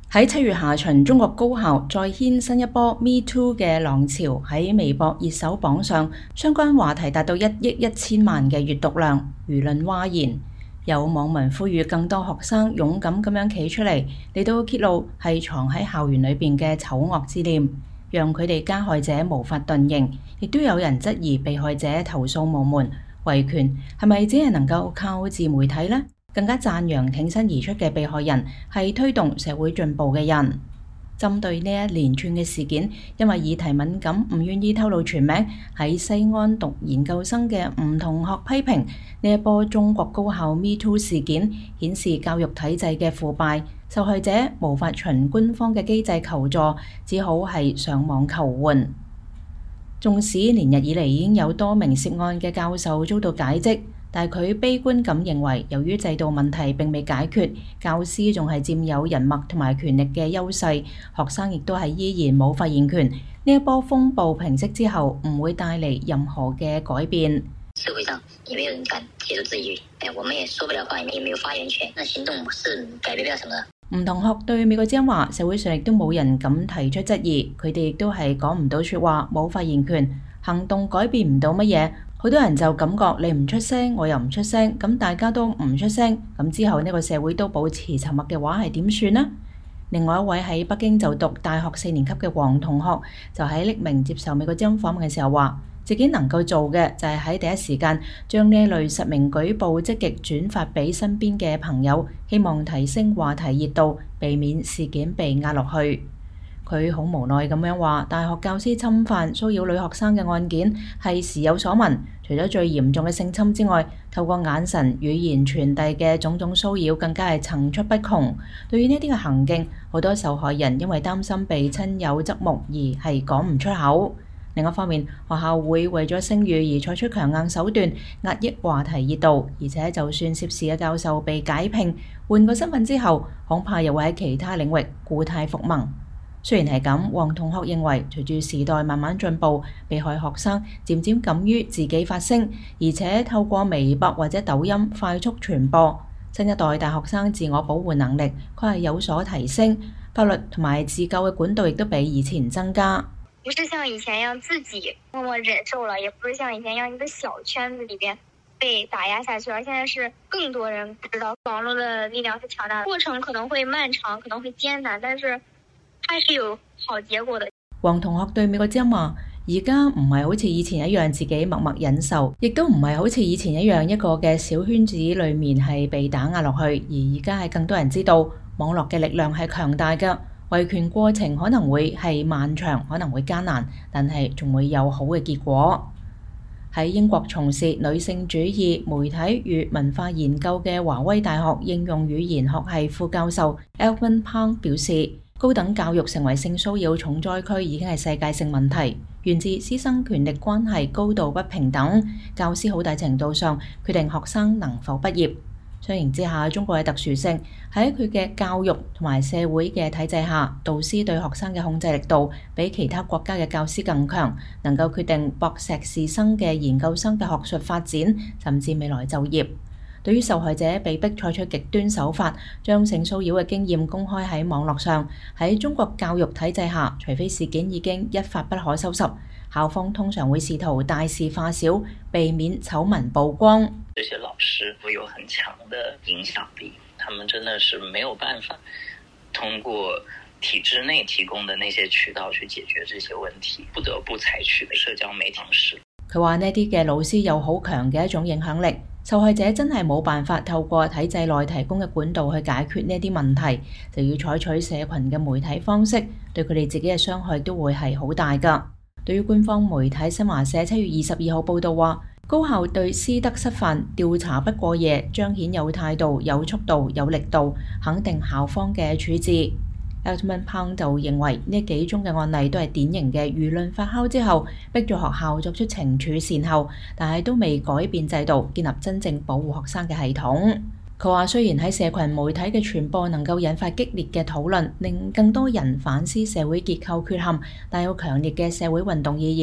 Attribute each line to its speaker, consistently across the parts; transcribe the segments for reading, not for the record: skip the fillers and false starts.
Speaker 1: 喺7月下旬，中國高校再掀新一波 Me Too 嘅浪潮，喺微博熱搜榜上，相關話題達到1億1000萬嘅閱讀量，輿論譁然。有網民呼籲更多學生勇敢咁樣企出嚟到揭露係藏喺校園裏邊嘅醜惡之念，讓佢哋加害者無法遁形。亦都有人質疑被害者投訴無門，維權係咪只係能夠靠自媒體呢？更加讚揚挺身而出嘅被害人係推動社會進步嘅人。針對呢一連串嘅事件，因為議題敏感，唔願意透露全名，喺西安讀研究生嘅吳同學批評呢一波中國高校 Me Too 事件顯示教育體制嘅腐敗，受害者無法循官方嘅機制求助，只好係上網求援。縱使連日以嚟已經有多名涉案嘅教授遭到解職，但佢悲觀咁認為，由於制度問題並未解決，教師仲係佔有人脈同埋權力嘅優勢，學生亦都係依然冇發言權。呢一波風暴平息之後，唔會帶嚟任何嘅改變。
Speaker 2: 社會上也沒有人敢提出質疑，我們也說不了話，也沒有發言權，那行動是改變不了什麼。
Speaker 1: 吳同學對美國之音話：社會上亦都冇人敢提出質疑，佢哋亦都係講唔到説話，冇發言權，行動改變唔到乜嘢。好多人就感覺你唔出聲，我又唔出聲，咁大家都唔出聲，咁之後呢個社會都保持沉默嘅話係點算呢？另外一位喺北京就讀大學4年級嘅黃同學就喺匿名接受美國之音訪問嘅時候話，自己能夠做嘅就係喺第一時間將呢類實名舉報積極轉發俾身邊嘅朋友，希望提升話題熱度，避免事件被壓落去。佢好無奈咁樣話，大學教師侵犯騷擾女學生嘅案件係時有所聞，除咗最嚴重嘅性侵之外，透過眼神語言傳遞嘅種種騷擾更加係層出不窮。對於呢啲嘅行徑，好多受害人因為擔心被親友側目而係講唔出口。另一方面，學校會為咗聲譽而採取強硬手段壓抑話題熱度，而且就算涉事嘅教授被解聘，換個身份之後，恐怕又會喺其他領域故態復萌。雖然係咁，黃同學認為隨住時代慢慢進步，被害學生漸漸敢於自己發聲，而且透過微博或者抖音快速傳播，新一代大學生自我保護能力佢係有所提升，法律同埋自救嘅管道亦都比以前增加。
Speaker 3: 不是像以前一樣自己默默忍受了，也不是像以前一樣一個小圈子裏邊被打壓下去，而現在是更多人知道網絡的力量是強大的，過程可能會漫長，可能會艱難，但是它是有好結果的。
Speaker 1: 黃同學對美國之音話：而家唔係好似以前一樣自己默默忍受，亦都唔係好似以前一樣一個嘅小圈子裏面係被打壓落去，而家係更多人知道網絡嘅力量係強大嘅。維權過程可能會係漫長，可能會艱難，但係仲會有好嘅結果。喺英國從事女性主義、媒體與文化研究嘅華威大學應用語言學系副教授 Alvin Pang 表示，高等教育成為性騷擾重災區已經係世界性問題，源自師生權力關係高度不平等，教師好大程度上決定學生能否畢業。相形之下，中國嘅特殊性喺佢嘅教育同埋社會嘅體制下，導師對學生嘅控制力度比其他國家嘅教師更強，能夠決定博碩士生嘅研究生嘅學術發展，甚至未來就業。對於受害者被迫採取極端手法，將性騷擾嘅經驗公開喺網絡上，喺中國教育體制下，除非事件已經一發不可收拾，校方通常會試圖大事化小，避免醜聞曝光。
Speaker 4: 這些老師會有很強的影響力，他們真的是沒有辦法通過體制內提供的那些渠道去解決這些問題，不得不採取社交媒體方式。
Speaker 1: 佢話呢啲嘅老師有好強嘅一種影響力，受害者真係冇辦法透過體制內提供嘅管道去解決呢啲問題，就要採取社群嘅媒體方式，對佢哋自己嘅傷害都會係好大㗎。對於官方媒體新華社7月22號報導話，高校對師德失範調查不過夜，彰顯有態度、有速度、有力度，肯定校方嘅處置。Alvin Pang 就認為呢幾宗嘅案例都係典型嘅輿論發酵之後，逼咗學校作出懲處善後，但係都未改變制度，建立真正保護學生嘅系統。佢話雖然喺社群媒體嘅傳播能夠引發激烈嘅討論，令更多人反思社會結構缺陷，帶有強烈嘅社會運動意義。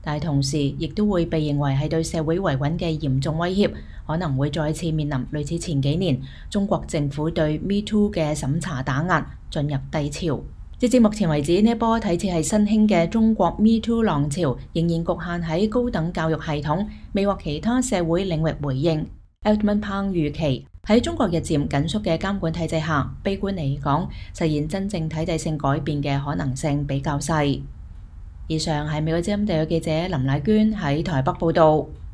Speaker 1: 但係同時亦都會被認為係對社會維穩嘅嚴重威脅，可能會再次面臨類似前幾年中國政府對 Me Too 嘅審查打壓，進入低潮。截至目前為止，呢一波睇似係新興嘅中國 Me Too 浪潮，仍然局限喺高等教育系統，未獲其他社會領域回應。Edmund Pang 預期喺中國日漸緊縮嘅監管體制下，悲觀嚟講，實現真正體制性改變嘅可能性比較細。以上係美國之音特約記者林乃娟喺台北報導。